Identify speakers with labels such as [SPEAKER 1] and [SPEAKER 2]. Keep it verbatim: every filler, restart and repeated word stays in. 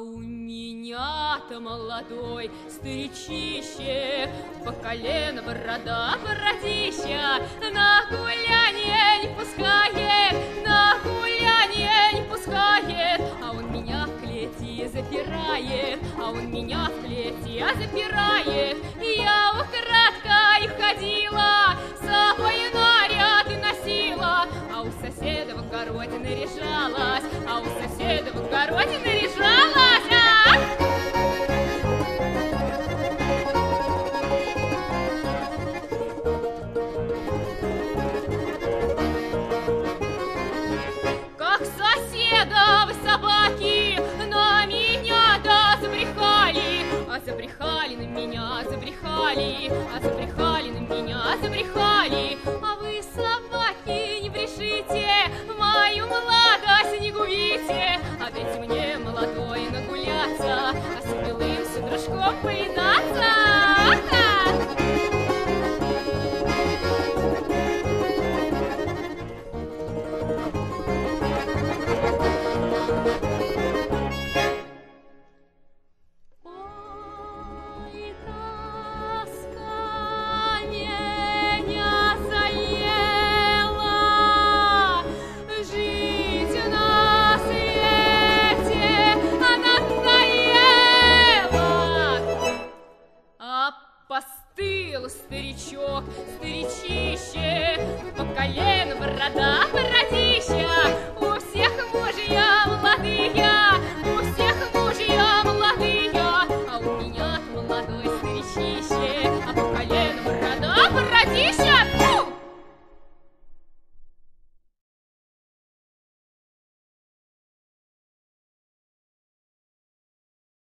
[SPEAKER 1] у меня-то молодой старичище, по колено борода, бородища, на гулянье не пускает, на гулянье не пускает, а он меня в клети запирает, а он меня в клети запирает. И я украдкой ходила, с собой наряды носила, а у соседа в огороде наряжалась, а у соседа в огороде наряжалась. А! Как соседовы собаки на меня да забрехали, а забрехали на меня, забрехали, а забрехали на меня, забрехали. А вы, собаки, не брешите, мою молодость не губите, а дайте мне молодой нагуляться, а с милым с дружком повидаться. Постыл старичок, старичище, по колено борода, бородища,